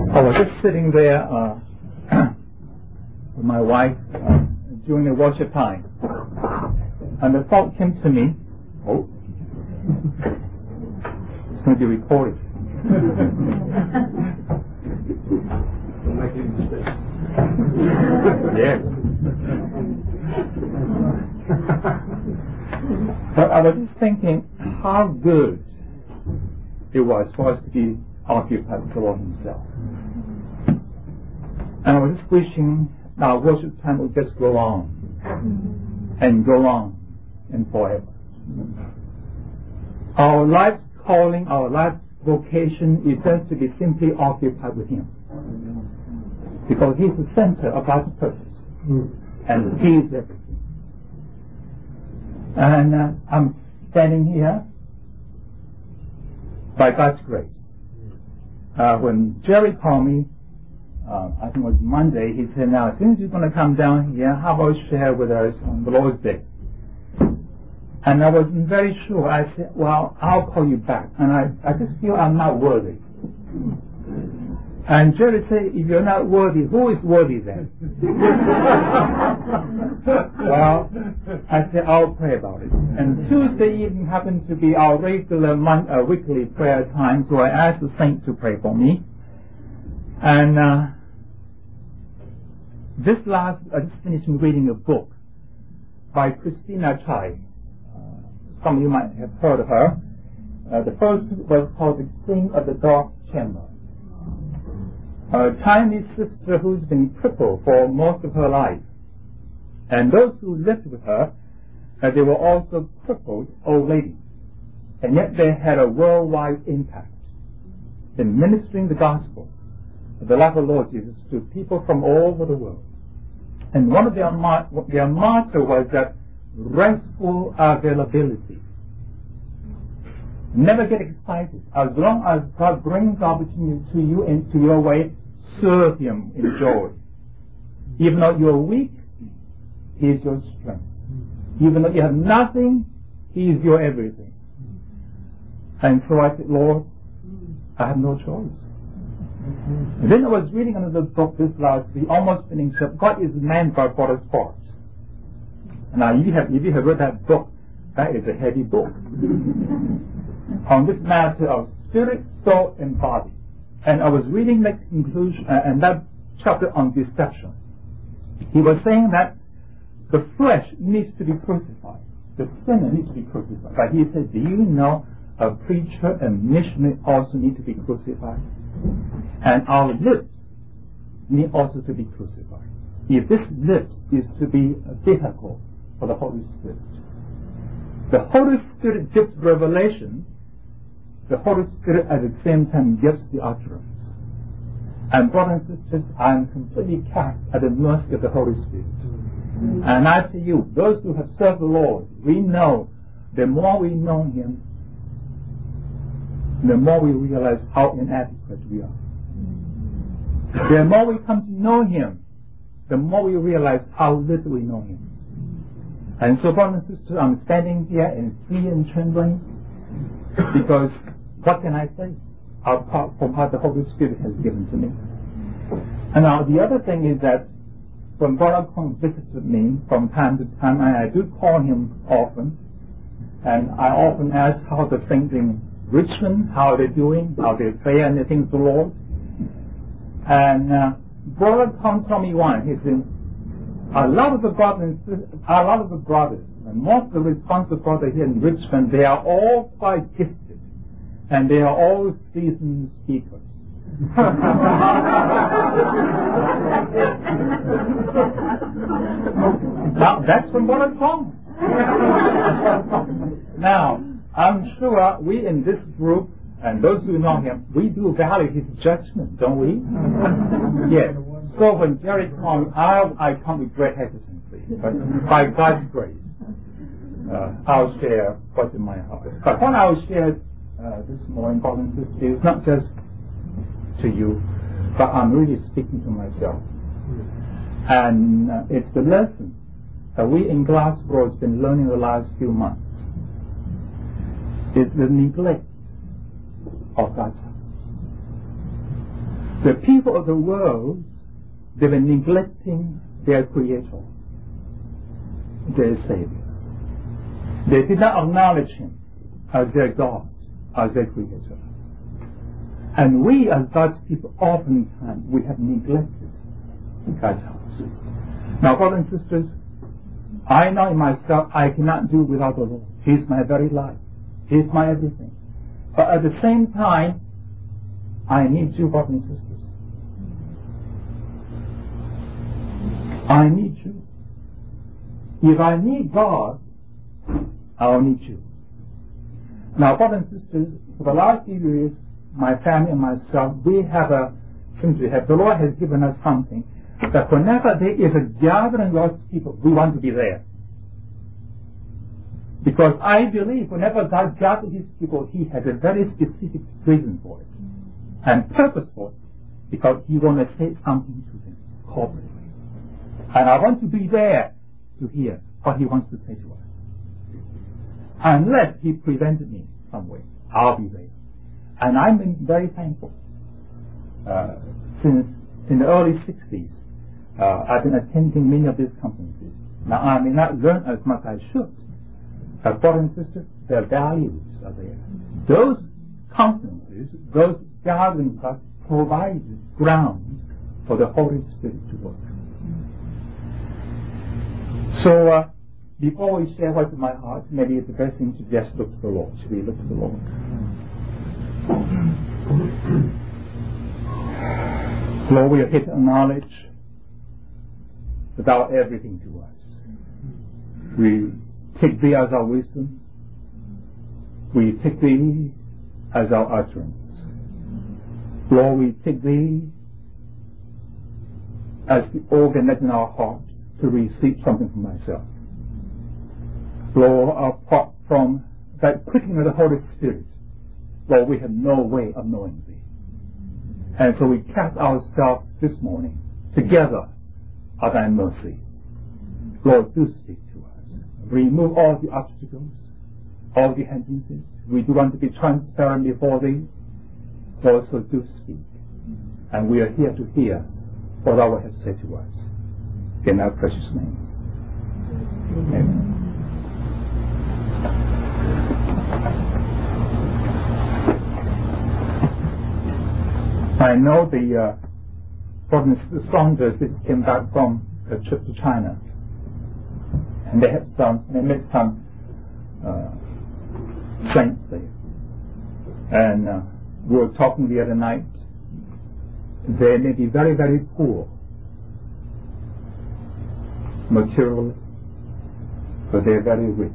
I was just sitting there with my wife during the worship time, and the thought came to me, oh, it's going to be recorded. Yes. But I was just thinking how good it was for us to be occupied with the Lord Himself. And I was just wishing our worship time would just go on and go on and forever. Our life's calling, our life's vocation is just to be simply occupied with Him. Because He's the center of God's purpose. And He is everything. And I'm standing here by God's grace. When Jerry called me, I think it was Monday, he said, now, since you're going to come down here, how about share with us on the Lord's Day? And I wasn't very sure. I said, well, I'll call you back. And I just feel I'm not worthy. And Jerry said, if you're not worthy, who is worthy then? Well, I said, I'll pray about it. And Tuesday evening happened to be our regular weekly prayer time, so I asked the saint to pray for me. And I just finished reading a book by Christina Chai. Some of you might have heard of her. The first was called The Queen of the Dark Chamber. A Chinese sister who's been crippled for most of her life. And those who lived with her, they were also crippled old ladies. And yet they had a worldwide impact in ministering the gospel, the love of the Lord Jesus, to people from all over the world. And one of their motto was that restful availability. Never get excited. As long as God brings opportunity to you and to your way, serve Him in joy. Even though you're weak, He is your strength. Even though you have nothing, He is your everything. And so I said, Lord, I have no choice. And then I was reading another book this last week, almost finished up, God is Man by Father's Parts. Now, if you have read that book, that is a heavy book. On this matter of spirit, soul, and body. And I was reading that conclusion and that chapter on deception. He was saying that the flesh needs to be crucified. The sinner needs to be crucified. But he said, do you know a preacher and missionary also need to be crucified? And our lips need also to be crucified. If this lips is to be a vehicle for the Holy Spirit, the Holy Spirit gives revelation. The Holy Spirit at the same time gives the utterance. And brothers and sisters, I am completely cast at the mercy of the Holy Spirit. And I say you, those who have served the Lord, we know the more we know Him, the more we realize how inadequate we are. The more we come to know Him, the more we realize how little we know Him. And so, brothers and sisters, I'm standing here in fear and trembling because what can I say? Apart from what the Holy Spirit has given to me. And now the other thing is that when Brother Kong visited me from time to time, and I do call him often, and I often ask how the things in Richmond, how they're doing, how they pray and the things of the Lord. And Brother Kong told me once, he said, a lot of the brothers, and most of the responsible brothers here in Richmond, they are all quite gifted. And they are all seasoned speakers. Now, that's from what I told. Now, I'm sure we in this group, and those who know him, we do value his judgment, don't we? Yes. So when Jerry comes, I come with great hesitancy. But by God's grace, I'll share what's in my heart. But when I'll share this morning, brothers and sisters, it's not just to you, but I'm really speaking to myself. And it's the lesson that we in Glassboro have been learning the last few months. It's the neglect of God's house. The people of the world, they were neglecting their Creator, their Savior. They did not acknowledge Him as their God, as their Creator. And we as God's people, oftentimes, we have neglected God's house. Now, brothers and sisters, I know in myself I cannot do without the Lord. He is my very life. He is my everything. But at the same time, I need you, brothers and sisters. I need you. If I need God, I'll need you. Now, brothers and sisters, for the last few years, my family and myself, the Lord has given us something that whenever there is a gathering of God's people, we want to be there. Because I believe whenever God gathers His people, He has a very specific reason for it and purpose for it, because He wants to say something to them corporately. And I want to be there to hear what He wants to say to us. Unless He prevented me some way, I'll be there. And I've been very thankful. Since in the early 60s, I've been attending many of these conferences. Now, I may not learn as much as I should, but brothers and sisters, their values are there. Those conferences, those gatherings provide ground for the Holy Spirit to work. So, before we share what's in my heart, maybe it's the best thing to just look to the Lord. Should we look to the Lord? Lord, we are here to acknowledge that Thou art everything to us. We take Thee as our wisdom. We take Thee as our utterance. Lord, we take Thee as the organ that's in our heart to receive something from myself. Lord, apart from that quickening of the Holy Spirit, Lord, we have no way of knowing Thee. And so we cast ourselves this morning together at Thy mercy. Lord, do speak to us. Remove all the obstacles, all the hindrances. We do want to be transparent before Thee. Lord, so do speak. And we are here to hear what Thou hast said to us. In Thy precious name. Amen. I know the Saunders came back from a trip to China, and they met some saints there, and we were talking the other night. They may be very, very poor materially, but they're very rich.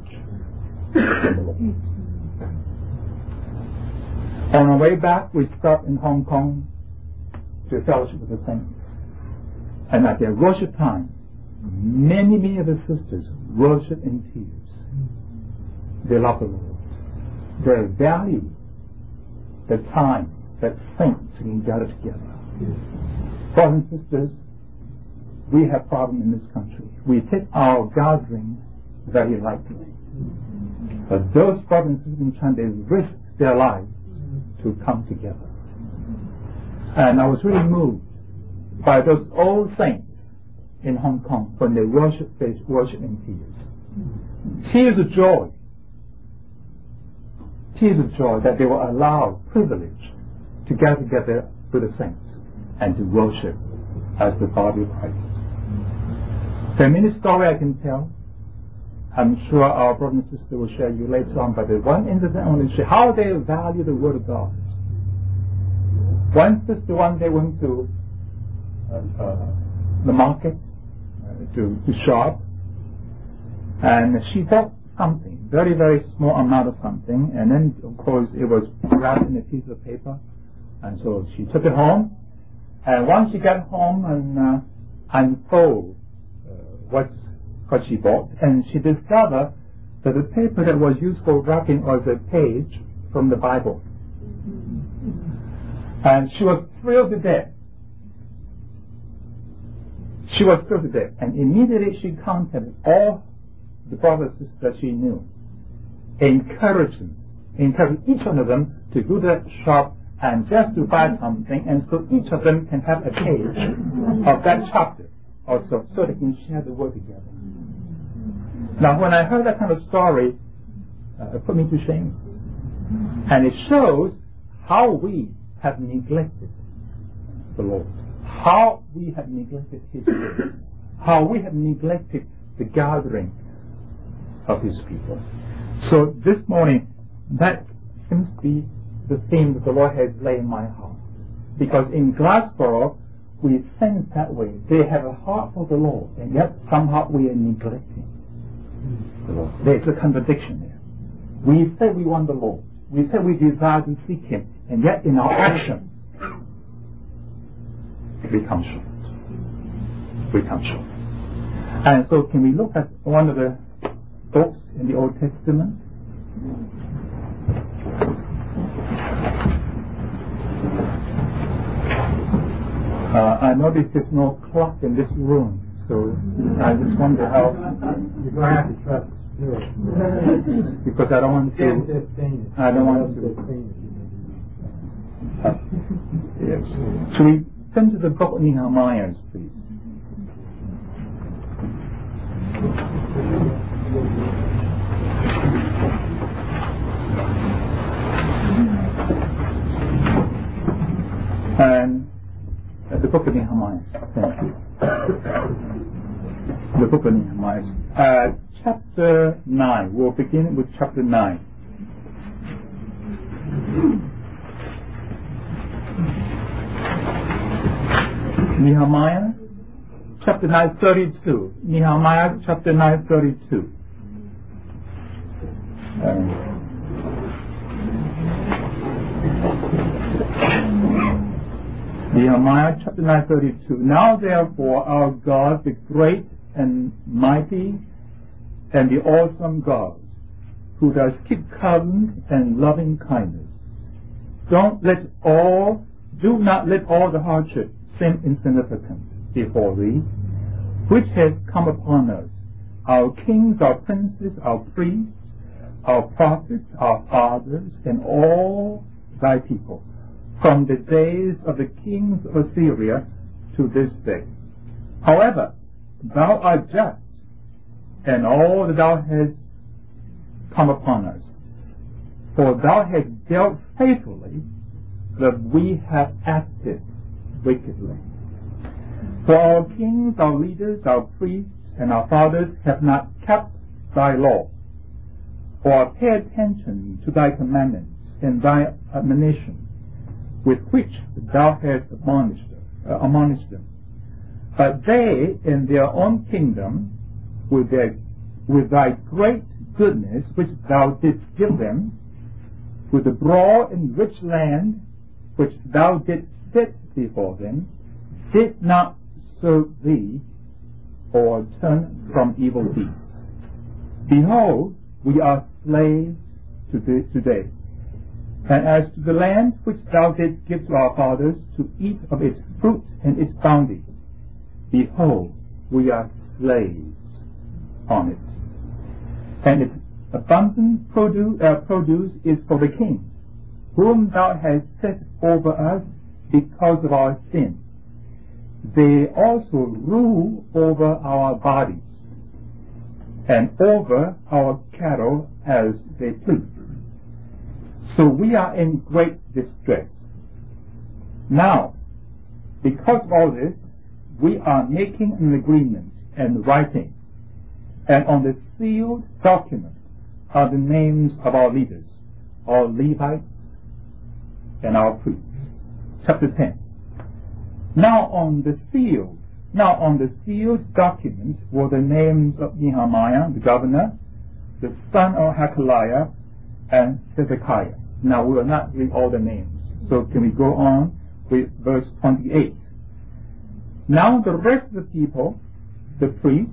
On our way back, we stopped in Hong Kong to fellowship with the saints. And at their worship time, many of the sisters worship in tears. They love the Lord. They value the time that saints can gather together. Brothers and sisters, we have problems in this country. We take our gathering very lightly. But those brothers and sisters in China, they risk their lives to come together. And I was really moved by those old saints in Hong Kong when they worship in tears. Tears of joy. Tears of joy that they were allowed, privilege, to gather together with the saints and to worship as the body of Christ. There are many stories I can tell. I'm sure our brother and sister will share you later on, but the one incident I want to share, how they value the Word of God. One sister one day went to the market to shop, and she bought something, very, very small amount of something, and then of course it was wrapped in a piece of paper, and so she took it home, and once she got home and unfolded what she bought, and she discovered that the paper that was used for wrapping was a page from the Bible. And she was thrilled to death. She was thrilled to death. And immediately she contacted all the brothers and sisters that she knew, encouraged each one of them to go to that shop and justify something, and so each of them can have a page of that chapter also, so they can share the word together. Now, when I heard that kind of story, it put me to shame. And it shows how we have neglected the Lord, how we have neglected His word, how we have neglected the gathering of His people. So this morning, that seems to be the theme that the Lord has laid in my heart. Because in Glassboro, we sense that way. They have a heart for the Lord, and yet somehow we are neglecting the Lord. There's a contradiction there. We say we want the Lord. We say we desire to seek Him, and yet in our actions, we come short. We come short. And so can we look at one of the books in the Old Testament? I notice there's no clock in this room, so I just wonder how. You're going to have to trust Spirit. Because I don't want to. I don't want to. Yes. Should we turn to the book of Nehemiah, please? And the book of Nehemiah. Thank you. The book of Nehemiah. Chapter 9. We'll begin with chapter 9. Nehemiah chapter 9, 32. Nehemiah chapter 9, 32. Nehemiah chapter 9, 32. Now therefore our God, the great and mighty and the awesome God, who does keep covenant and loving kindness, do not let all the hardship seem insignificant before thee, which has come upon us, our kings, our princes, our priests, our prophets, our fathers, and all thy people, from the days of the kings of Assyria to this day. However, thou art just, and all that thou hast come upon us, for thou hast dealt faithfully, but we have acted wickedly. For our kings, our leaders, our priests, and our fathers have not kept thy law, or paid attention to thy commandments and thy admonitions, with which thou hast admonished them. But they, in their own kingdom, with thy great goodness which thou didst give them, with the broad and rich land which thou didst set before them, did not serve thee, or turn from evil deeds. Behold, we are slaves today. And as to the land which thou didst give to our fathers to eat of its fruit and its bounty, behold, we are slaves on it. And its abundant produce is for the kings, whom thou hast set over us because of our sin. They also rule over our bodies and over our cattle as they please. So we are in great distress. Now, because of all this, we are making an agreement and writing, and on the sealed document are the names of our leaders, our Levites, and our priests. Chapter 10. Now on the sealed document were the names of Nehemiah, the governor, the son of Hakaliah, and Zedekiah. Now we will not read all the names. So can we go on with verse 28? Now the rest of the people, the priests,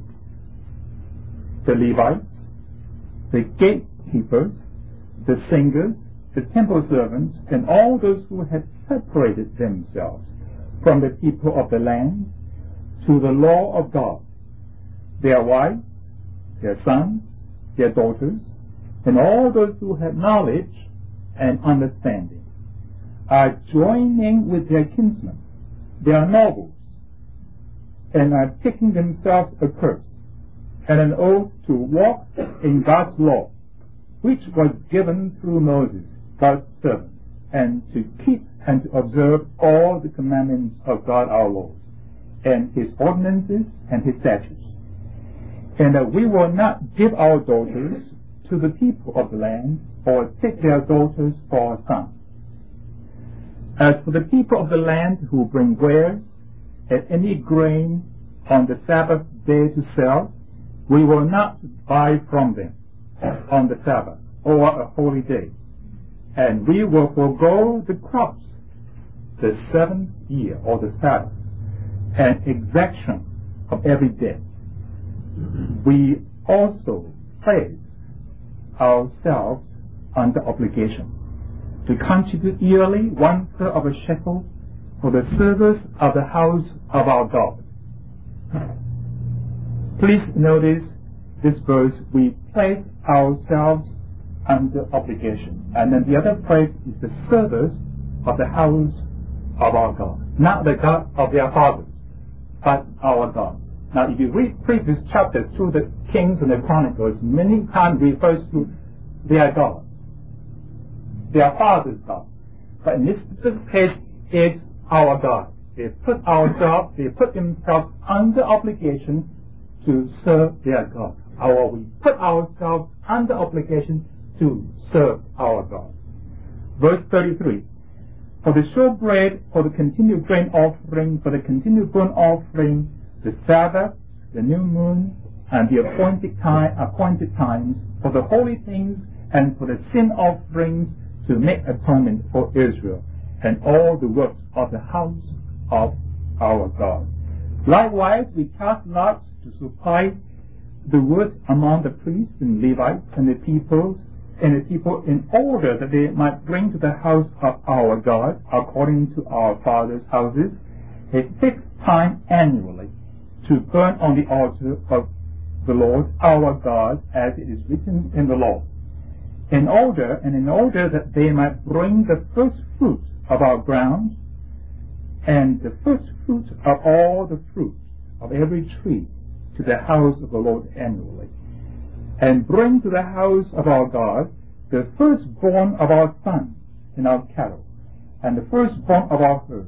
the Levites, the gatekeepers, the singers, the temple servants, and all those who had separated themselves from the people of the land to the law of God, their wives, their sons, their daughters, and all those who had knowledge and understanding, are joining with their kinsmen, their nobles, and are taking themselves a curse and an oath to walk in God's law, which was given through Moses, God's servant, and to keep and to observe all the commandments of God our Lord, and his ordinances and his statutes, and that we will not give our daughters to the people of the land, or take their daughters for sons. As for the people of the land who bring wares and any grain on the Sabbath day to sell, we will not buy from them on the Sabbath or a holy day, and we will forego the crops the 7th year or the Sabbath, and exaction of every debt. We also place ourselves under obligation to contribute yearly 1/3 of a shekel for the service of the house of our God. Please notice this verse, we place ourselves under obligation. And then the other place is the service of the house of our God. Not the God of their fathers, but our God. Now if you read previous chapters through the Kings and the Chronicles, many times refers to their God, their father's God. But in this case, it's our God. They put themselves under obligation to serve their God. Or we put ourselves under obligation to serve our God. Verse 33. For the showbread, for the continued grain offering, for the continued burnt offering, the Sabbath, the new moon, and the appointed times, for the holy things, and for the sin offerings, to make atonement for Israel, and all the works of the house of our God. Likewise, we cast lots to supply the wood among the priests and Levites and the people in order that they might bring to the house of our God, according to our fathers' houses, a fixed time annually, to burn on the altar of the Lord our God, as it is written in the law, in order that they might bring the first fruits of our ground, and the first fruits of all the fruit of every tree to the house of the Lord annually, and bring to the house of our God the firstborn of our sons and our cattle, and the firstborn of our herds,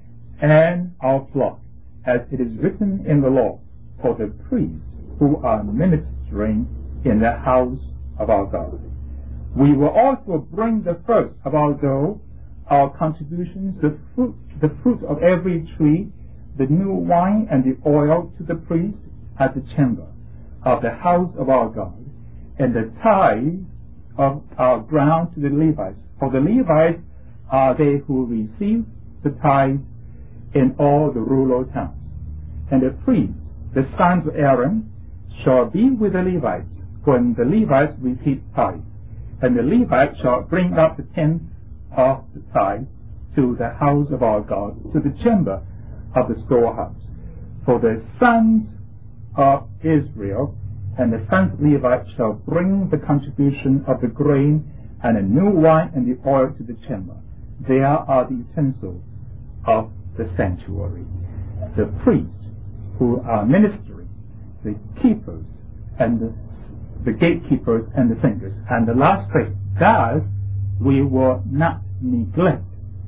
and our flock, as it is written in the law, for the priests who are ministering in the house of our God. We will also bring the first of our dough, our contributions, the fruit of every tree, the new wine and the oil to the priest at the chamber of the house of our God, and the tithe of our ground to the Levites. For the Levites are they who receive the tithe in all the rural towns. And the priests, the sons of Aaron, shall be with the Levites when the Levites receive tithe. And the Levites shall bring up the tenth of the tithe to the house of our God, to the chamber of the storehouse. For the sons of Israel and the sons of Levi shall bring the contribution of the grain and the new wine and the oil to the chamber. There are the utensils of the sanctuary. The priests who are ministering, the keepers and the gatekeepers and the singers. And the last phrase, thus we will not neglect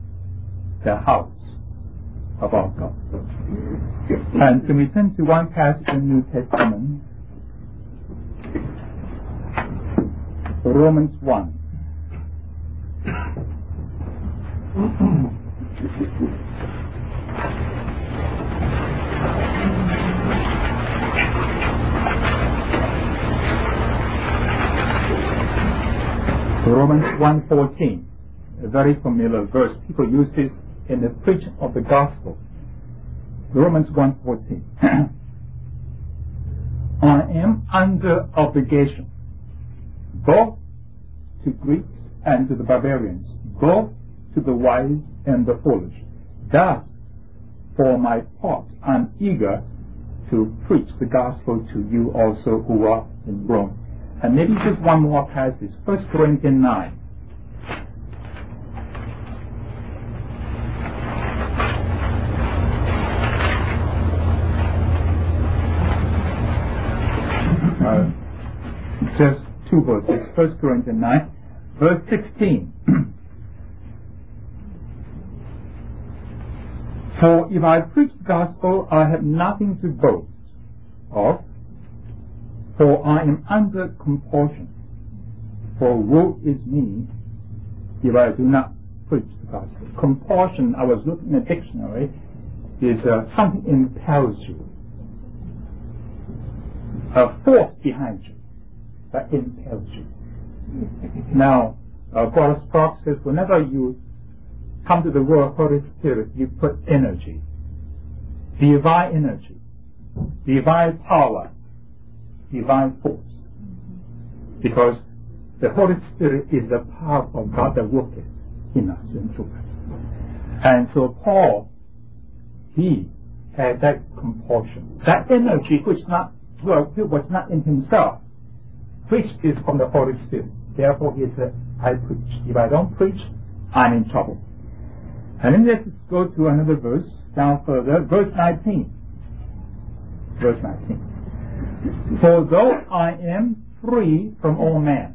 the house of our God. And can we turn to one passage in the New Testament? Romans 1. Romans 1:14, a very familiar verse. People use this in the preaching of the gospel. Romans 1:14. I am under obligation, both to Greeks and to the barbarians, both to the wise and the foolish. Thus, for my part, I'm eager to preach the gospel to you also who are in Rome. And maybe just one more passage, 1 Corinthians 9. two verses. 1 Corinthians 9, verse 16. For if I preach the gospel, I have nothing to boast of, for I am under compulsion. For woe is me if I do not preach the gospel. Compulsion, I was looking in the dictionary, is something impels you. A force behind you that impels you. Now, Paul Sparks says whenever you come to the word Holy Spirit, you put energy, divine energy, divine power, divine force. Because the Holy Spirit is the power of God that worketh in us and through us. And so Paul, he had that compulsion, that energy which was not in himself, which is from the Holy Spirit. Therefore he said, I preach. If I don't preach, I'm in trouble. And then let's go to another verse, down further, verse 19. Verse 19. For though I am free from all men.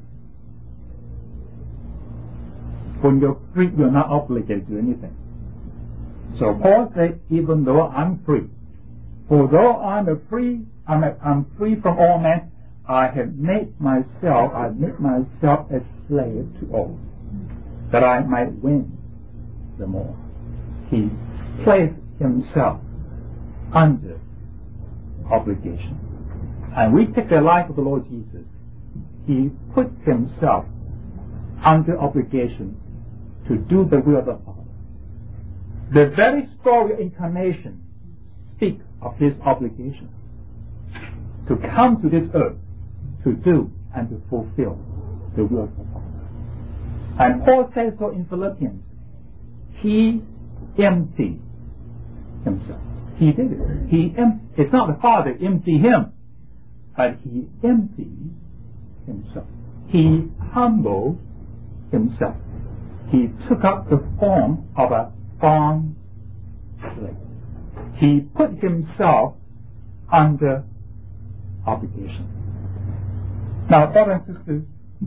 When you're free, you're not obligated to anything. So Paul said, even though I'm free, for though I'm free from all men, I made myself a slave to all, that I might win the more. He placed himself under obligation. And we take the life of the Lord Jesus. He put himself under obligation to do the will of the Father. The very story of incarnation speaks of his obligation to come to this earth to do and to fulfill the will of the Father. And Paul says so in Philippians. He emptied himself. He did it. It's not the Father emptied him, but he emptied himself. He humbled himself. He took up the form of a bond slave. He put himself under obligation. Now, brothers and sisters,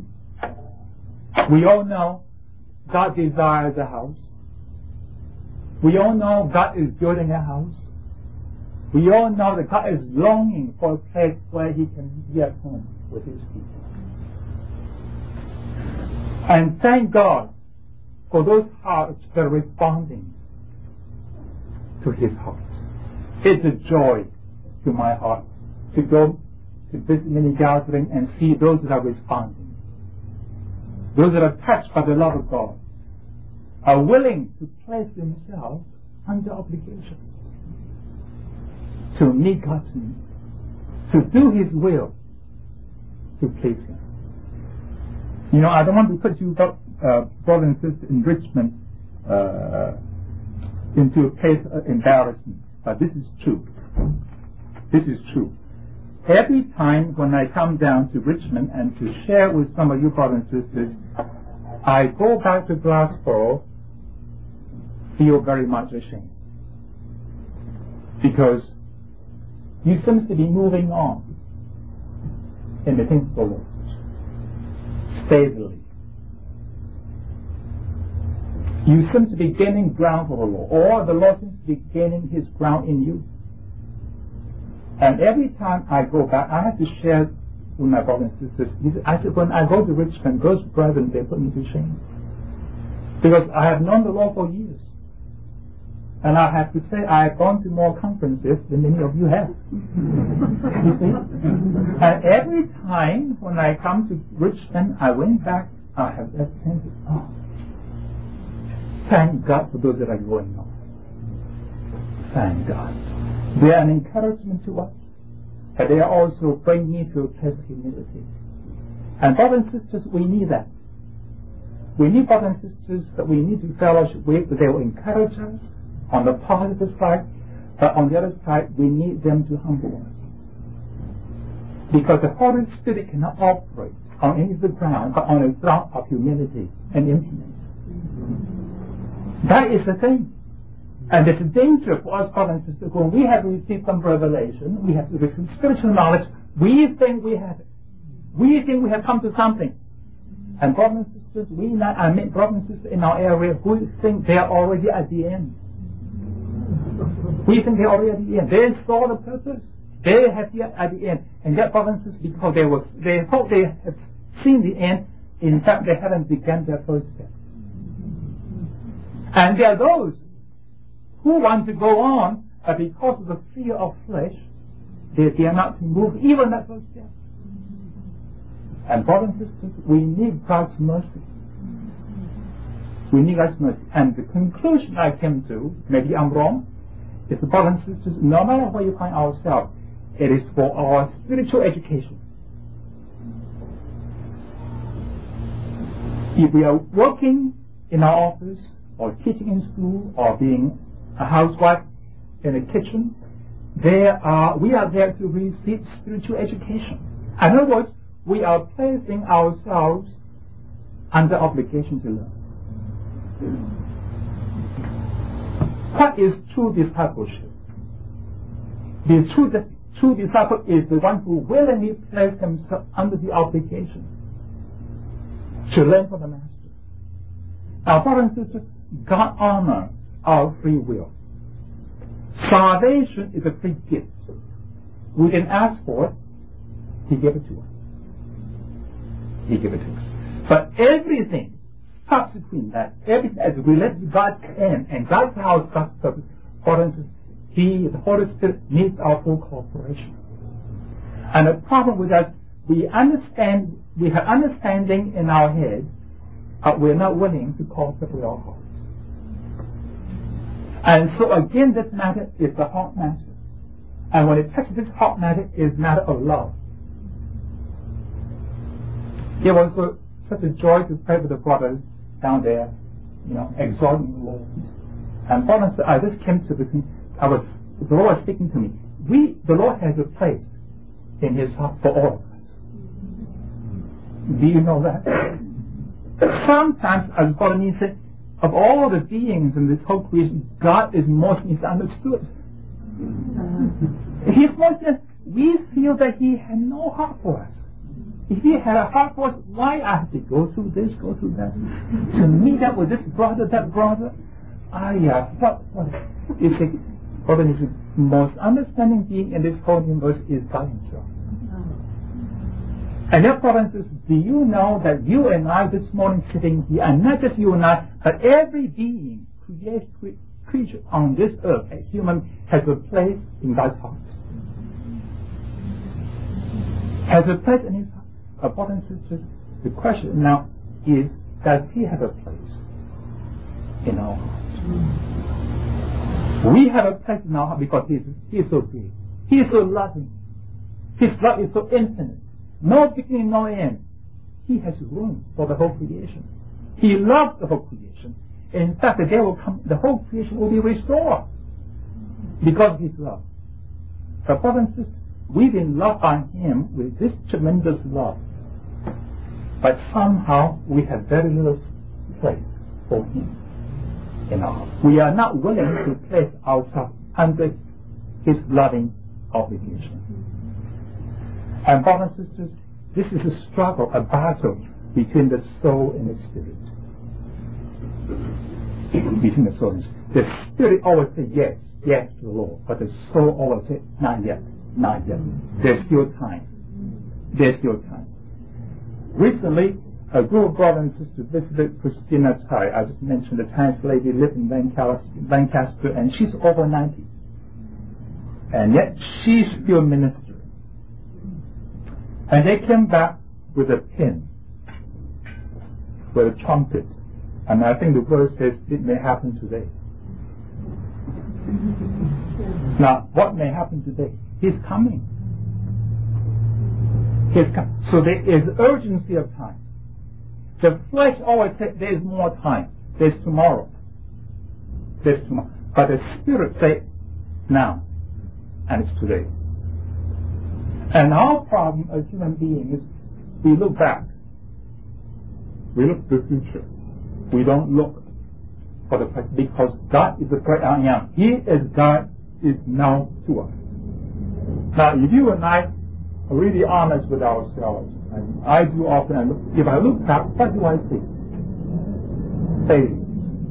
we all know God desires a house. We all know God is building a house. We all know that God is longing for a place where he can be at home with his people. And thank God for those hearts that are responding to his heart. It's a joy to my heart to go to this many gatherings and see those that are responding. Those that are touched by the love of God are willing to place themselves under obligation to meet God's need, to do his will, to please him. You know, I don't want to put you, brothers and sisters in Richmond, into a place of embarrassment, but this is true. This is true. Every time when I come down to Richmond and to share with some of you brothers and sisters, I go back to Glasgow, feel very much ashamed. Because you seem to be moving on in the things of the Lord, steadily. You seem to be gaining ground for the Lord, or the Lord seems to be gaining his ground in you. And every time I go back, I have to share with my brothers and sisters. I said, when I go to Richmond, those brethren, they put me to shame. Because I have known the Lord for years. And I have to say, I have gone to more conferences than many of you have. You see? And every time when I come to Richmond, I went back, I have that sense of, thank God for those that are going on. Thank God. They are an encouragement to us, and they are also bring me to a place of humility. And brothers and sisters, we need that. We need brothers and sisters that we need to fellowship with, that they will encourage us on the positive side, but on the other side, we need them to humble us. Because the Holy Spirit cannot operate on any of the ground, but on a ground of humility and emptiness. That is the thing. And there's a danger for us, brothers and sisters, when we have received some revelation, we have received spiritual knowledge, we think we have it. We think we have come to something. And brothers and sisters, I meet brothers and sisters in our area who think they are already at the end. We think they are already at the end. They saw the purpose. They have yet at the end. And yet, brothers and sisters, because they thought they had seen the end, in fact, they haven't begun their first step. And there are those who want to go on, but because of the fear of flesh, they dare not to move even that first step. And brothers and sisters, we need God's mercy. We need God's mercy. And the conclusion I came to, maybe I'm wrong, is, brothers and sisters, no matter where you find ourselves, it is for our spiritual education. If we are working in our office, or teaching in school, or being a housewife in a kitchen, we are there to receive spiritual education. In other words, we are placing ourselves under obligation to learn. What is true discipleship? The true disciple is the one who willingly places himself under the obligation to learn from the Master. Now, brothers and sisters, God honors our free will. Salvation is a free gift. We didn't ask for it. He gave it to us. He gave it to us. But everything subsequent that, everything as related to God's end and God's power, God's purpose, brothers and sisters, the Holy Spirit needs our full cooperation. And the problem with that, we have understanding in our head, but we're not willing to cooperate with our hearts. And so again, this matter is the heart matter. And when it touches this heart matter, it is a matter of love. It was such a joy to pray with the brothers down there, exalting the Lord. And brothers, I just came to the Lord was speaking to me. The Lord has a place in His heart for all of us. Do you know that? Sometimes, as Brother Nee said, of all the beings in this whole creation, God is most misunderstood. He's most, we feel that He had no heart for us. If He had a heart for us, why I have to go through this, go through that? To meet up with this brother, that brother? What? You see, Brother Nee, the most understanding being in this whole universe is God Himself. And therefore, brothers and sisters, do you know that you and I this morning sitting here, and not just you and I, but every being, creature on this earth, a human, has a place in God's heart. Has a place in His heart. Brothers and sisters, the question now is, does He have a place in our hearts? We have a place in our heart because He is so big. He is so loving. His love is so infinite. No beginning, no end. He has room for the whole creation. He loves the whole creation. In fact, the day will come, the whole creation will be restored because of His love. But brothers and sisters, we've been loved by Him with this tremendous love. But somehow we have very little place for Him in our hearts. We are not willing to place ourselves under His loving obligation. And brothers and sisters, this is a struggle, a battle between the soul and the spirit. Between the soul and the spirit. The spirit always says yes to the Lord, but the soul always says not yet. There's still time. Recently, a group of brothers and sisters visited Christina Tai. I just mentioned the Chinese lady lived in Lancaster, and she's over 90. And yet, she's still ministering. And they came back with a pin, with a trumpet. And I think the verse says, it may happen today. Now, what may happen today? He's coming. So there is urgency of time. The flesh always says there's more time. There's tomorrow. But the spirit says now. And it's today. And our problem as human beings is we look back. We look to the future. We don't look for the present because God is the great I am. He is God is now to us. Now, if you and I are really honest with ourselves, And I do often, if I look back, what do I see? Faith.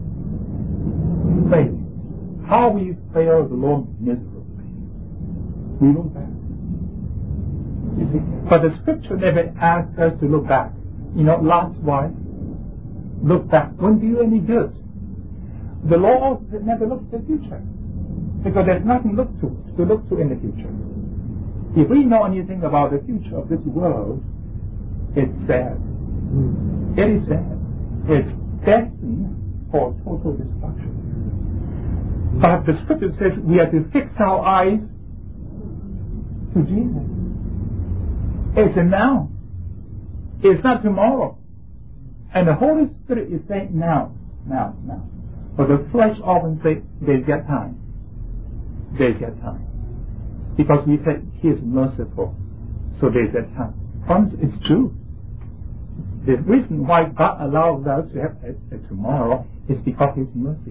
Faith. How we failed the Lord miserably. We look back. You see? But the scripture never asks us to look back. You know, Lot's wife, look back, won't do you any good. The Lord never looks at the future. Because there's nothing to look to in the future. If we know anything about the future of this world, it's sad. It is sad. It's destined for total destruction. But the scripture says we are to fix our eyes to Jesus. It's a now. It's not tomorrow. And the Holy Spirit is saying now. But the flesh often says there's yet time. There's yet time. Because we said He is merciful. So there's yet time. Friends, it's true. The reason why God allows us to have a tomorrow is because His mercy.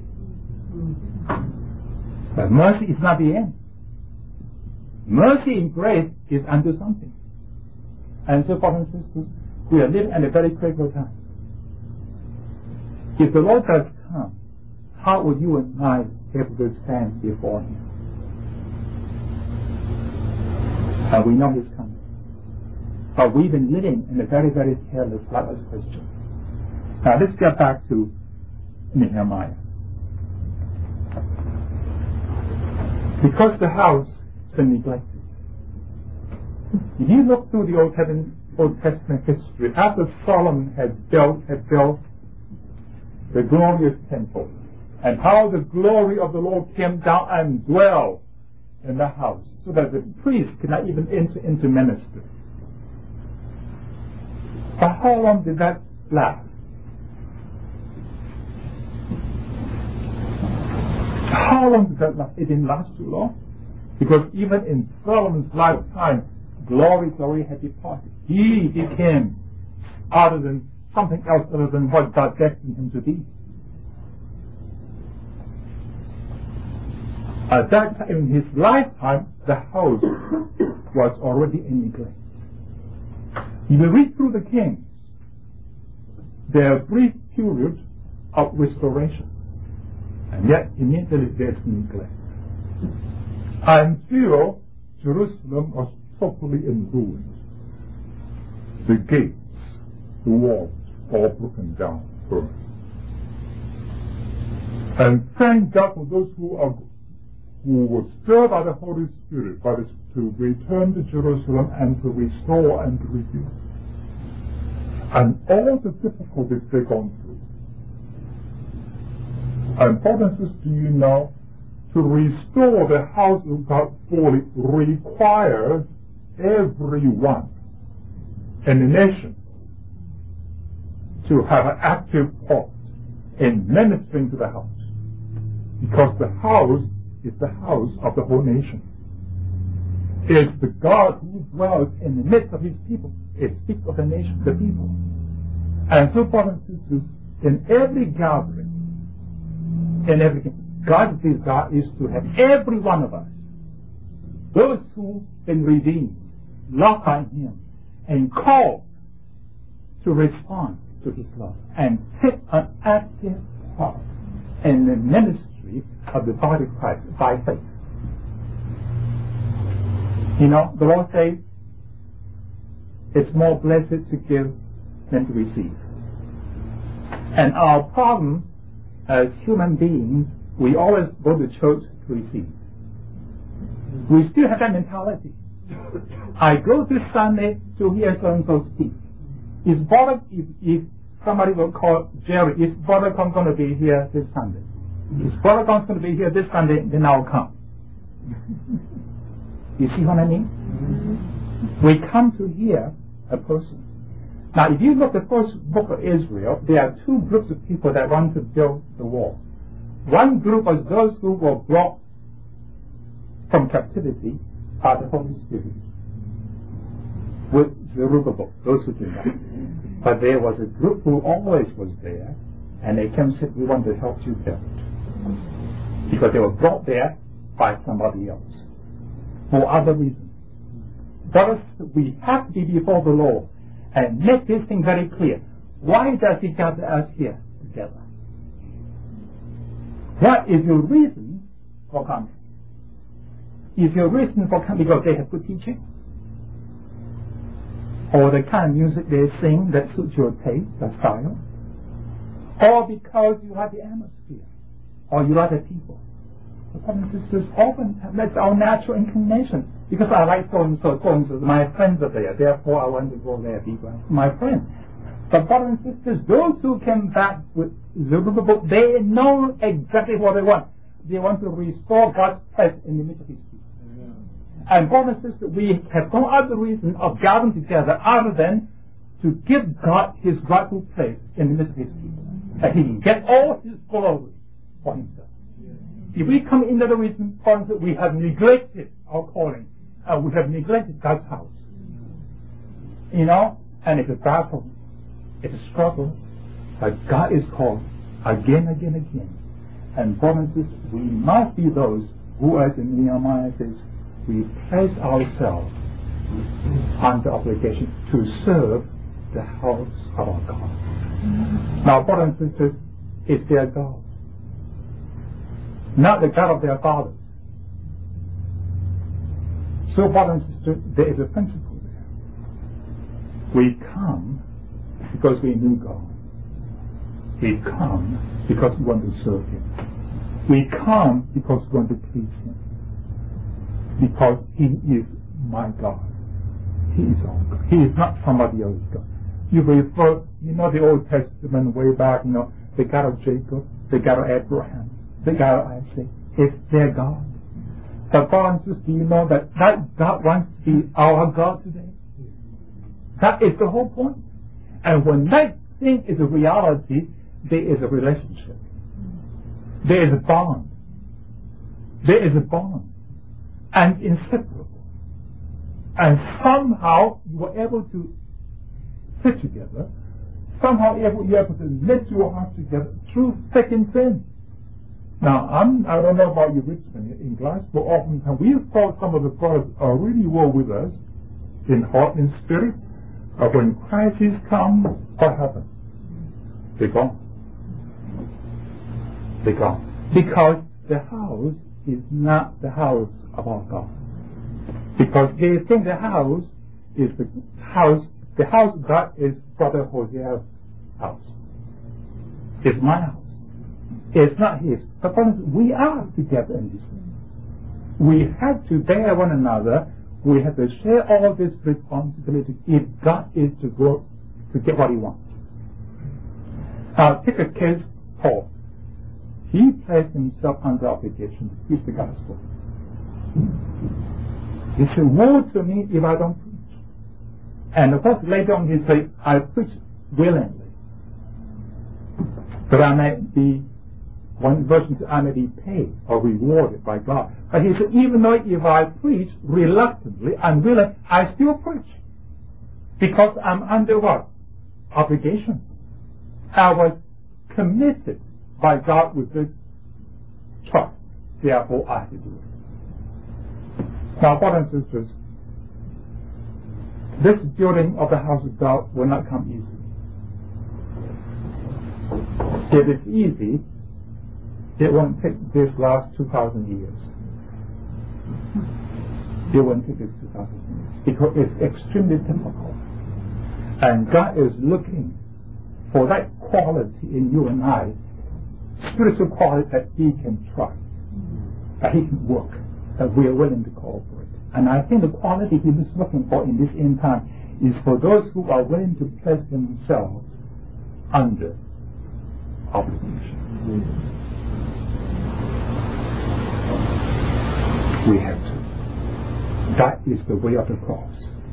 But mercy is not the end. Mercy and grace is unto something. And so, brothers and sisters, we are living at a very critical time. If the Lord does come, how would you and I be able to stand before Him? And we know He's coming. But we've been living in a very, very careless life as Christians. Now let's get back to Nehemiah. Because the house has been neglected. If you look through the Old Testament history, after Solomon had built the glorious temple, and how the glory of the Lord came down and dwelled in the house, so that the priest could not even enter into ministry. But how long did that last? How long did that last? It didn't last too long. Because even in Solomon's lifetime, glory had departed. He became something else other than what God destined him to be. At that time, in his lifetime, the house was already in neglect. If you read through the Kings, there are brief periods of restoration, and yet immediately there's neglect. Until Jerusalem was totally in ruins. The gates, the walls, all broken down first. And thank God for those who were stirred by the Holy Spirit to return to Jerusalem and to restore and to rebuild. And all the difficulties they've gone through. And brothers and sisters, do you know, to restore the house of God fully requires everyone in the nation to have an active part in ministering to the house. Because the house is the house of the whole nation. It's the God who dwells in the midst of His people. It speaks of the nation, the people. And so, brothers and sisters, in every gathering, God's desire is to have every one of us, those who've been redeemed, loved by Him, and called to respond to His love, and take an active part in the ministry of the body of Christ by faith. You know, the Lord says, it's more blessed to give than to receive. And our problem as human beings, we always go to church to receive. We still have that mentality. I go this Sunday to hear so-and-so speak. If somebody will call Jerry, is Brother Kong going to be here this Sunday? If Brother Kong's going to be here this Sunday, then I'll come. You see what I mean? We come to hear a person. Now, if you look at the first book of Israel, there are two groups of people that want to build the wall. One group was those who were brought from captivity by the Holy Spirit with Zerubbabel, those who did that. But there was a group who always was there, and they came and said, we want to help you build. Because they were brought there by somebody else for other reasons. Brothers, we have to be before the Lord and make this thing very clear. Why does He gather us here together? What is your reason for coming? Is your reason for coming because they have good teaching? Or the kind of music they sing that suits your taste, that style? Or because you like the atmosphere? Or you like the people? Brothers and sisters, often that's our natural inclination. Because I like so-and-so, my friends are there, therefore I want to go there, be my friend. But brothers and sisters, those who came back with Zerubbabel, they know exactly what they want. They want to restore God's place in the midst of His people. And brothers and sisters, we have no other reason of gathering together other than to give God His rightful place in the midst of His people. That He can get all His glory for Himself. If we come in another reason, brothers, we have neglected our calling. We have neglected God's house. And it's a battle. It's a struggle. But God is called again. And brothers and sisters, we must be those who, as in Nehemiah says, we place ourselves under obligation to serve the house of our God. Now, brothers and sisters, it's their God, not the God of their fathers. So, brothers and sisters, there is a principle there. We come because we knew God. We come because we want to serve Him. We come because we want to please Him. Because He is my God. He is our God. He is not somebody else's God. You refer, the Old Testament way back, the God of Jacob, the God of Abraham, the God of Isaac. It's their God. But brothers and sisters, do you know that God wants to be our God today? That is the whole point. And when that thing is a reality, there is a relationship. There is a bond. There is a bond. And inseparable. And somehow you are able to sit together. Somehow you are able to knit your hearts together through thick and thin. Now, I don't know about you, Richmond, in Glasgow, often we thought some of the brothers are really well with us in heart and spirit. But when crises come, what happens? They're gone. They're gone. Because the house is not the house of our God. Because they think the house is the house God is Brother Hosea's house. It's my house. It's not his. But we are together in this room. We have to bear one another. We have to share all this responsibility if God is to go to get what He wants. Now, take a case, Paul. He placed himself under obligation to preach the gospel. He said, woe to me if I don't preach. And of course, later on he said, I preach willingly, that I may be, one version said, I may be paid or rewarded by God. But he said, even though if I preach reluctantly, unwilling, I still preach. Because I'm under what? Obligation. I was committed by God with this trust. Therefore, I have to do it. Now, brothers and sisters, this building of the house of God will not come easy. If it's easy, it won't take this last 2,000 years. It won't take this 2,000 years. Because it's extremely difficult. And God is looking for that quality in you and I, spiritual quality that He can trust, that He can work, that we are willing to cooperate. And I think the quality He is looking for in this end time is for those who are willing to place themselves under obligation. We have to. That is the way of the cross.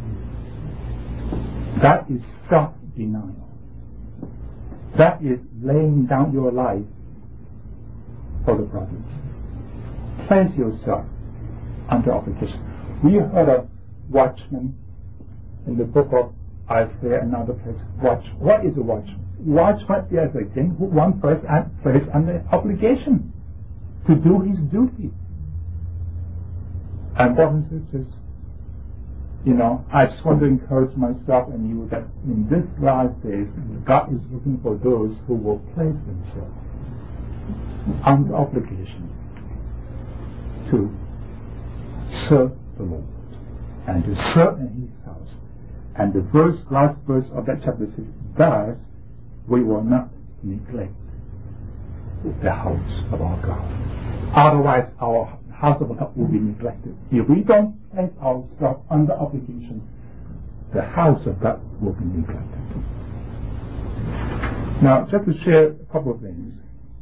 That is self-denial. That is laying down your life for the brothers. Place yourself under obligation. We heard of watchmen in the book of Isaiah, another place. Watch. What is a watchman? Watchman is again one person placed under obligation to do his duty. And brothers and sisters, I just want to encourage myself and you that in this last days, God is looking for those who will place themselves under obligation to serve the Lord and to serve in His house. And the last verse of that chapter 6, thus we will not neglect the house of our God. Otherwise, our house of God will be neglected. If we don't place ourselves under obligation, the house of God will be neglected. Now, just to share a couple of things.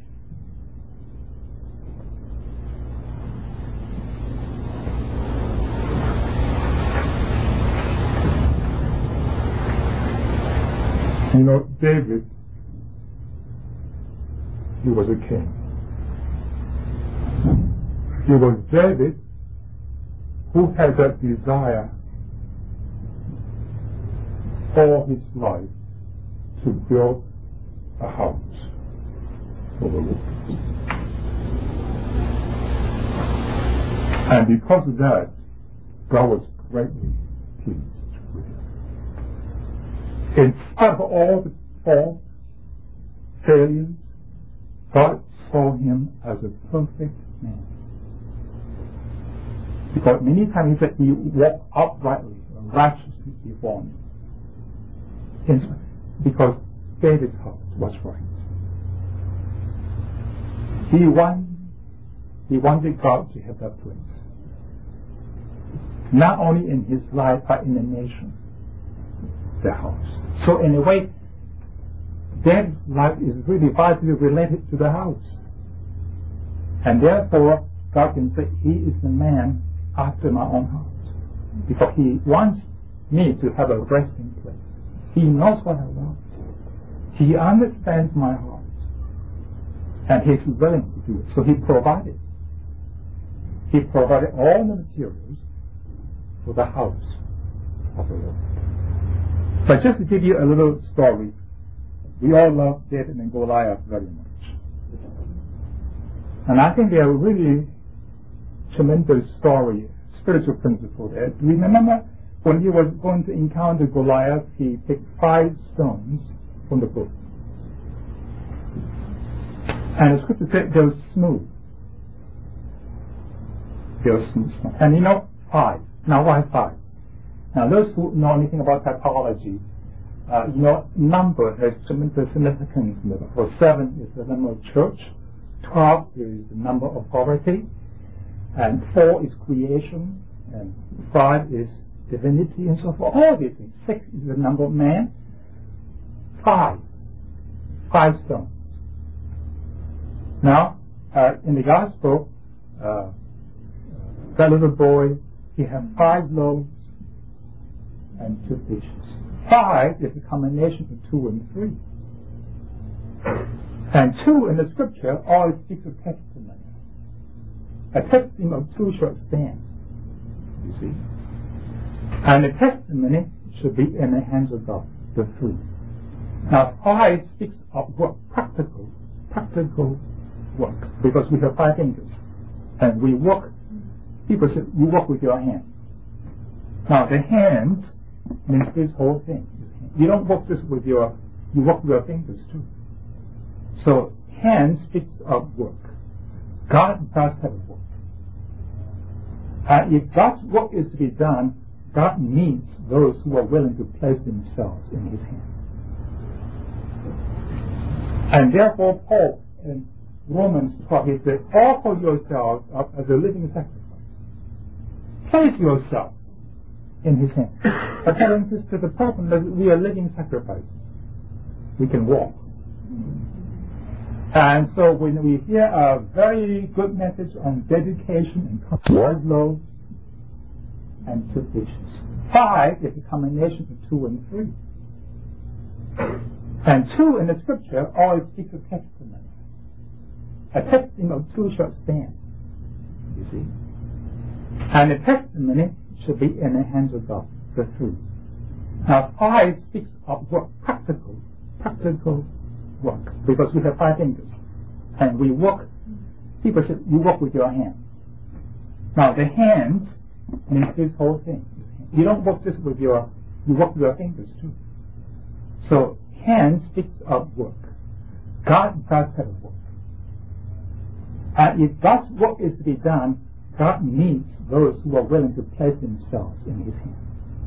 David, he was a king. It was David who had that desire all his life to build a house for the Lord. And because of that, God was greatly pleased with him. In spite of all the faults, failures, God saw him as a perfect man. Because many times he said he walked uprightly, righteously before me. Because David's heart was right. He wanted God to have that place. Not only in his life, but in the nation, the house. So in a way, David's life is really vitally related to the house. And therefore, God can say, he is the man after my own heart. Because he wants me to have a resting place. He knows what I want. He understands my heart. And he's willing to do it. So he provided. He provided all the materials for the house of the Lord. But just to give you a little story, we all love David and Goliath very much. And I think they are really tremendous story, spiritual principle there. Do you remember when he was going to encounter Goliath, he picked 5 stones from the book. And the scripture said they were smooth. They were smooth. And 5. Now why 5? Now those who know anything about typology, number has tremendous significance. For 7 is the number of church, 12 is the number of authority, and 4 is creation, and 5 is divinity, and so forth. All these things. 6 is the number of man. 5 stones. Now, in the gospel, that little boy, he had 5 loaves and 2 fishes. 5 is a combination of 2 and 3. And 2 in the scripture always speaks of testimony. A testimony of 2 shall stand. You see? And the testimony should be in the hands of God, the 3. Now 5 speaks of work, practical work, because we have 5 fingers. And we work, people say, you work with your hands. Now the hand means this whole thing. You don't work just with you work with your fingers too. So hand speaks of work. God does have work. If God's work is to be done, God needs those who are willing to place themselves in His hand. And therefore Paul in Romans 12, he said, offer yourselves up as a living sacrifice. Place yourself in His hand. According to the problem that we are living sacrifices. We can walk. And so when we hear a very good message on dedication and 1 loaf and 2 fishes. 5 is a combination of 2 and 3. And 2 in the scripture always speaks of testimony. A testimony of 2 shall stand. You see? And the testimony should be in the hands of God, the 3. Now 5 speaks of work, practical work, because we have 5 fingers. And we work, people say, you work with your hands. Now the hands means this whole thing. you don't work just with you work with your fingers too. So hands speaks of work. God does have work. And if God's work is to be done, God needs those who are willing to place themselves in His hands.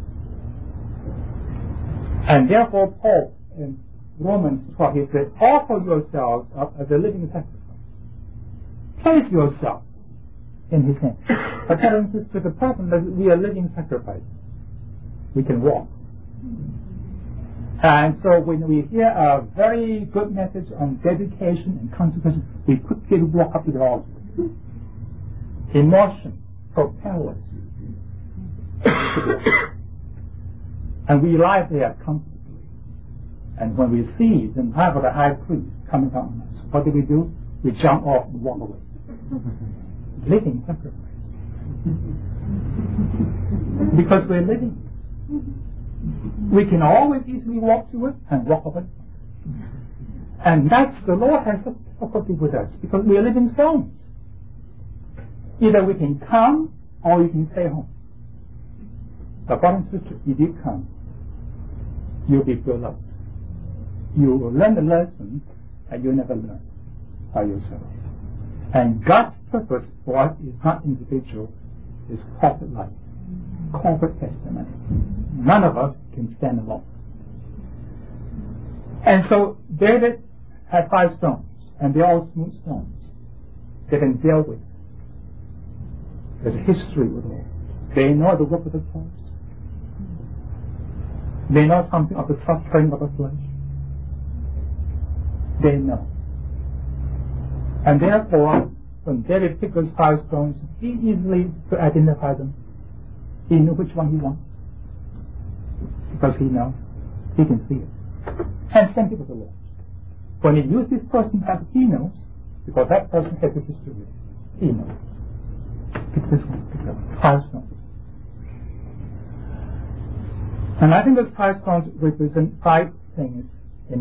And therefore Paul in Romans 12, he said, offer yourselves up as a living sacrifice. Place yourself in His hands. But to the problem that we are living sacrifice. We can walk. And so when we hear a very good message on dedication and consecration, we quickly walk up to the altar. Emotion propels us. And we lie there comfortably. And when we see the time of the high priest coming on us, what do? We jump off and walk away. Living sacrifice. Because we're living. We can always easily walk to it and walk away. And that's the Lord has difficulty with us because we are living stones. Either we can come or you can stay home. But brothers and sisters, if you come, you'll be filled up. You will learn the lesson and you'll never learn by yourself. And God's purpose for us is not individual, it's corporate life, corporate testimony. None of us can stand alone. And so David had 5 stones, and they're all smooth stones. They can deal with. There's a history with it. They know the work of the cross. They know something of the suffering of the flesh. They know. And therefore, when David picked those 5 stones, he easily could identify them. He knew which one he wanted. Because he knows. He can see it. And same thing with the Lord. When he used this person, he knows. Because that person has a history. He knows. Pick this one, pick that one. 5 stones. And I think those 5 stones represent 5 things in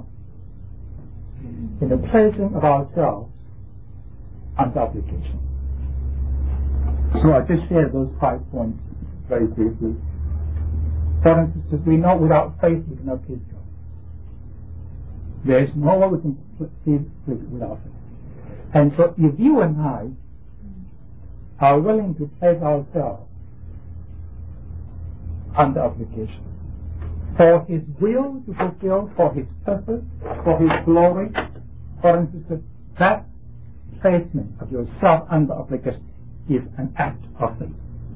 the placing of ourselves under obligation. So I just shared those 5 points very briefly. Brothers and sisters, we know without faith we cannot please God. There is no way we can please without faith. And so if you and I are willing to place ourselves under obligation for His will to fulfill, for His purpose, for His glory, brothers and sisters, that placement of yourself under obligation is an act of faith.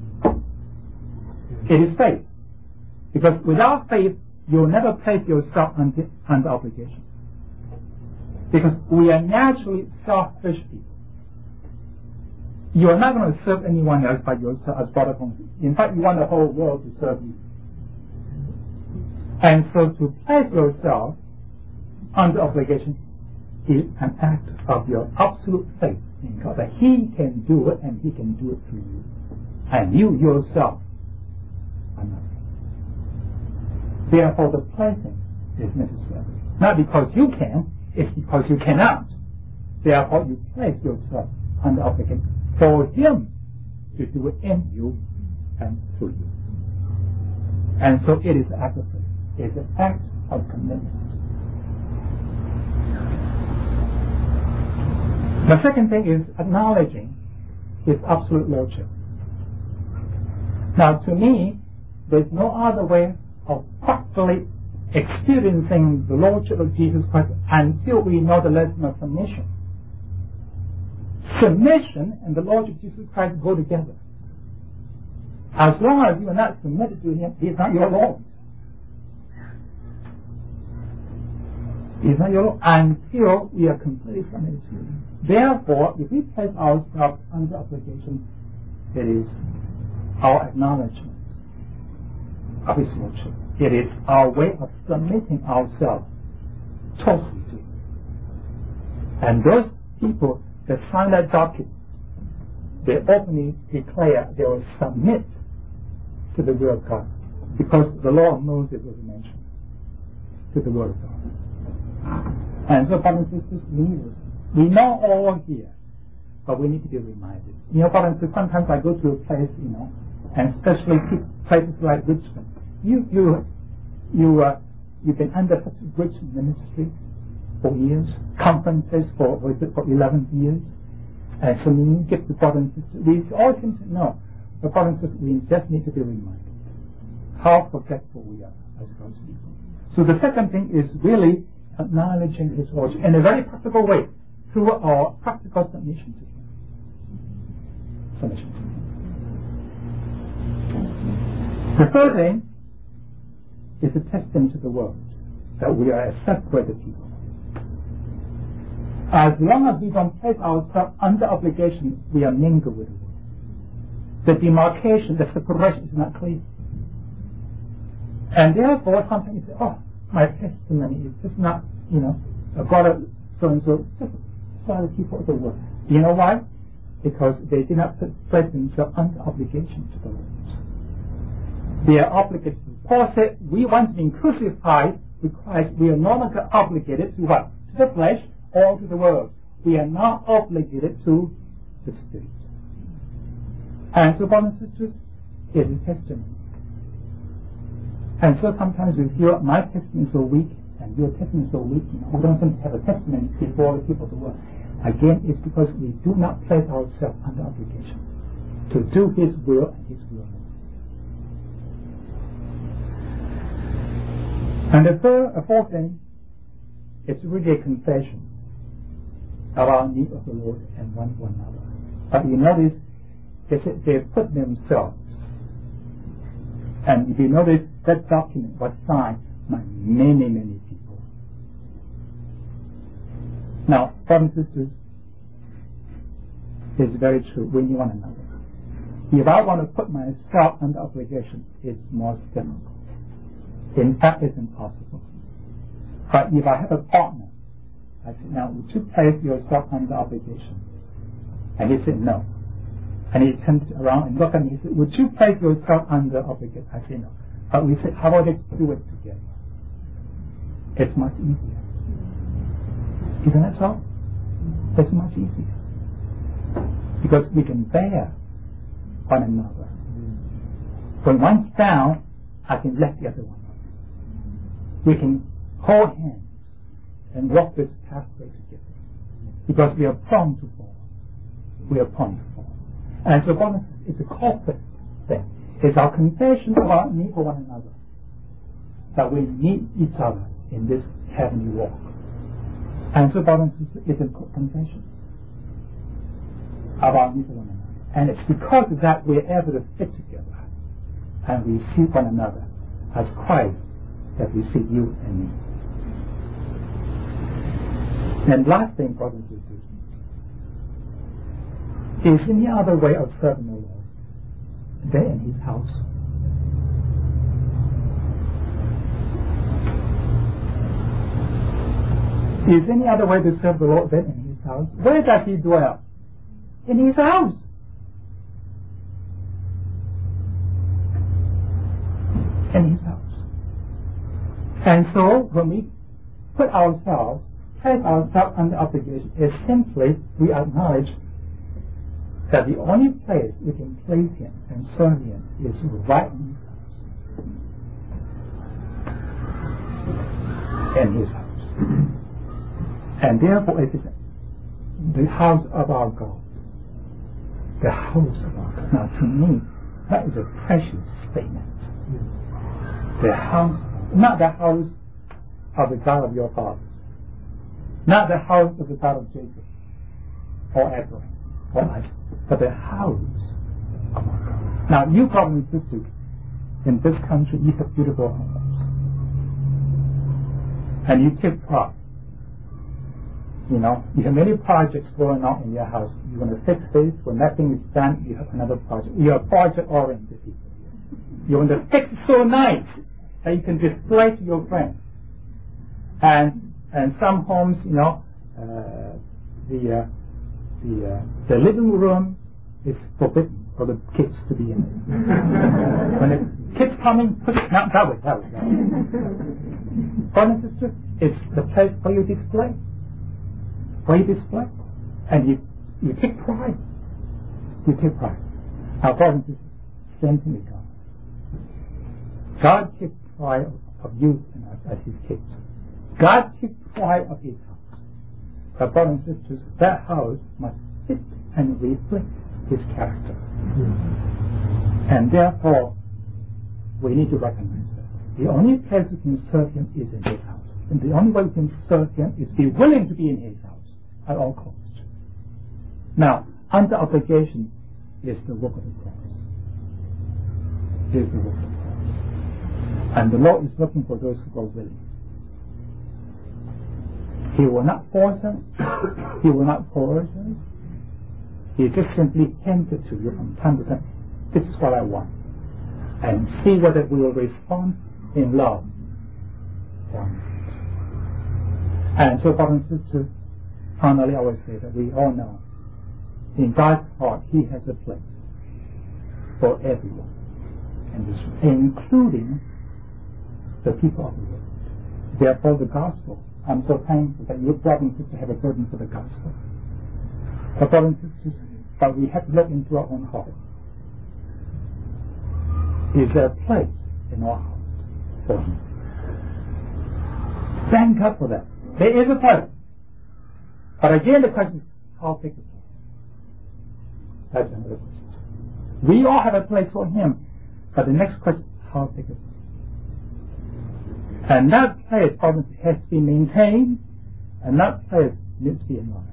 It is faith. Because without faith, you'll never place yourself under obligation. Because we are naturally selfish people. You are not going to serve anyone else but yourself as Brother Hong. In fact, you want the whole world to serve you. And so to place yourself under obligation is an act of your absolute faith in God, that He can do it and He can do it through you. And you yourself are not. Therefore, the placing is necessary. Not because you can, it's because you cannot. Therefore, you place yourself under obligation for Him to do it in you and through you. And so it is an act of faith. It's an act of commitment. The second thing is acknowledging His absolute Lordship. Now, to me, there's no other way of properly experiencing the Lordship of Jesus Christ until we know the lesson of submission. Submission and the Lordship of Jesus Christ go together. As long as you are not submitted to Him, He is not your Lord. He is not your Lord until we are completely submitted to Him. Therefore, if we place ourselves under obligation, it is our acknowledgement of His Lordship. It is our way of submitting ourselves totally to Him. And those people that sign that document, they openly declare they will submit to the will of God, because the law of Moses was mentioned to the word of God. And so, brothers and sisters, we know all here, but we need to be reminded. Brothers and sisters, sometimes I go to a place, and especially places like Richmond. You've been under such a rich ministry for years, conferences for 11 years. And so when you get the brothers and sisters, we all seem to know, the brothers and sisters, we just need to be reminded how forgetful we are as God's people. So the second thing is really acknowledging His origin in a very practical way through our practical submission to Him. Submission to Him. The third thing is a testimony to the world that we are a separated people. As long as we don't place ourselves under obligation, we are mingled with the world. The demarcation, the separation is not clear. And therefore, sometimes you say, oh, my testimony is just not, God so-and-so, just other people of the world. You know why? Because they did not place themselves under obligation to the world. They are obligated. Paul said, we want to be crucified with Christ. We are no longer obligated to what? To the flesh or to the world. We are not obligated to the Spirit. And so, brothers and sisters, it is testimony. And so sometimes we feel my testimony is so weak and your testimony is so weak. We don't have a testimony before the people of the world. Again, it's because we do not place ourselves under obligation to do His will and His will alone. And the fourth thing is really a confession of our need of the Lord and one another. But you notice they put themselves, and if you notice that document was signed by many, many people. Now, brothers and sisters, it's very true. We need one another. If I want to put myself under obligation, it's more difficult. In fact, it's impossible. But if I have a partner, I say, now, would you place yourself under obligation? And he said, no. And he turned around and looked at me and said, would you place yourself under obligation? I said, no. But we said, how about let's do it together? It's much easier. Isn't that so? It's much easier. Because we can bear one another. When one's down, I can let the other one up. We can hold hands and walk this pathway together. Because we are prone to fall. We are prone to fall. And so it's a corporate thing. It's our confession of our need for one another. That we need each other in this heavenly walk. And so, brothers and sisters, it's a confession of our need for one another. And it's because of that we're able to fit together and we see one another as Christ that we see you and me. And last thing, brothers and sisters, is any other way of serving the Lord than in His house? Is any other way to serve the Lord than in His house? Where does He dwell? In His house. In His house. And so, when we place ourselves under obligation, is simply we acknowledge that the only place we can place Him and serve Him is right in His house. In His house. And therefore it is the house of our God. The house of our God. Now to me, that is a precious statement. The house, not the house of the God of your fathers. Not the house of the God of Jacob or Abraham or Isaac, but the house of our God. Now you brothers and sisters in this country, you have beautiful homes. And you take pride. You have many projects going on in your house. You want to fix this. When that thing is done, you have another project. You're project-oriented people. You want to fix it so nice that you can display to your friends. And some homes, the living room is forbidden for the kids to be in it. When the kids come in, put it down. That way. Brothers and sisters, it's the place where you display. And you take pride. You take pride. Now, brothers and sisters, Same thing with God. God takes pride of you and us as His kids. God takes pride of His house. But brothers and sisters, that house must fit and reflect His character. And therefore, we need to recognize that. The only place we can serve Him is in His house. And the only way we can serve Him is be willing to be in His house at all costs. Now, under obligation is the work of the cross. Is the work of the cross. And the Lord is looking for those who are willing. He will not force us. He will not coerce us. He just simply hints it to you from time to time. This is what I want. And see whether we will respond in love or not. And so, brothers and sisters, finally I will say that we all know in God's heart He has a place for everyone, in this room, including the people of the world. Therefore, the gospel, I'm so thankful that you brothers and sisters have a burden for the gospel. But brothers and sisters, but we have to look into our own heart. Is there a place in our heart for Him? Thank God for that. There is a place. But again, the question is, how big is it? That's another question. We all have a place for Him. But the next question is, how big is it? And that place has to be maintained, and that place needs to be enlarged.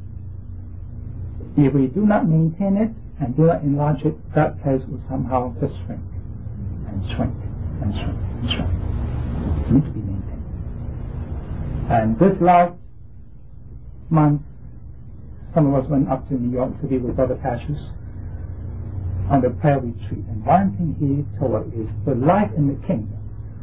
If we do not maintain it and do not enlarge it, that place will somehow just shrink and shrink and shrink and shrink. It needs to be maintained. And this last month, some of us went up to New York to be with Brother Pashas on the prayer retreat. And one thing he told us is the life in the kingdom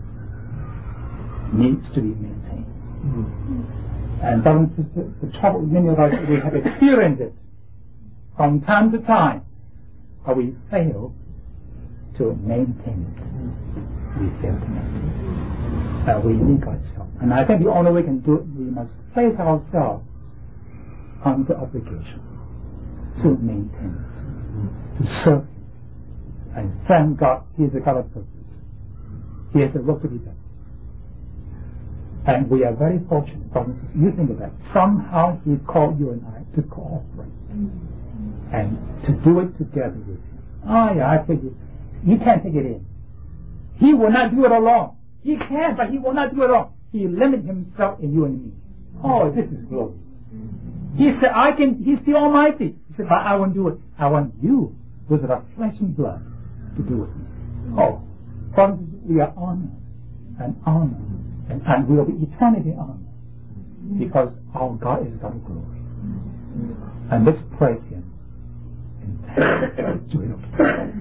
needs to be maintained. And brothers and sisters, the trouble with many of us, we have experienced it from time to time, but we fail to maintain it. We fail to maintain it. We need God's help. And I think the only way we can do it, we must place ourselves under obligation to maintain it, to serve Him. And thank God He is a God of purpose. He has a work to be done. And we are very fortunate, brothers and sisters. You think of that. Somehow He called you and I to cooperate and to do it together with Him. Oh yeah, I figure you can't take it in. He will not do it alone. He can, but He will not do it alone. He limits Himself in you and me. Oh, this is glory. He said, He's the Almighty. He said, but I won't do it. I want you with the flesh and blood to do it. Oh, brothers, we are honored and honored. And we will be eternally honored because our God is God of glory. And let's praise Him in joy of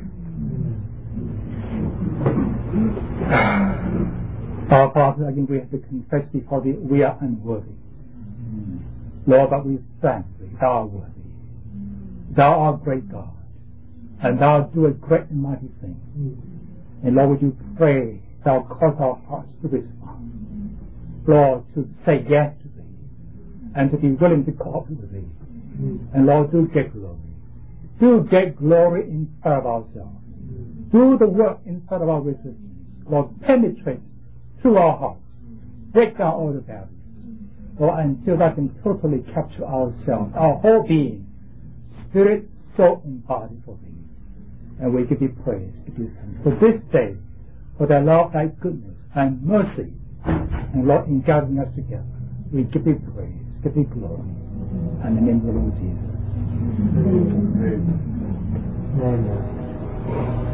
Our Father, again we have to confess before Thee we are unworthy. Lord, but we thank Thee, Thou art worthy. Thou art great God, and Thou doest great and mighty things. And Lord, would You pray Thou cause our hearts to respond. Lord, to say yes to Thee and to be willing to cooperate with Thee. And Lord, do get glory. Do get glory in spite of ourselves. Do the work in spite of our resistance. Lord, penetrate through our hearts. Break down all the barriers. Lord, until that can totally capture ourselves, our whole being, spirit, soul, and body for Thee. And we give Thee praise, give Thee thanks for this day, for Thy love, Thy goodness, and mercy. And Lord, in gathering us together, we give Thee praise, give Thee glory, and in the name of the Lord Jesus. Amen. Amen.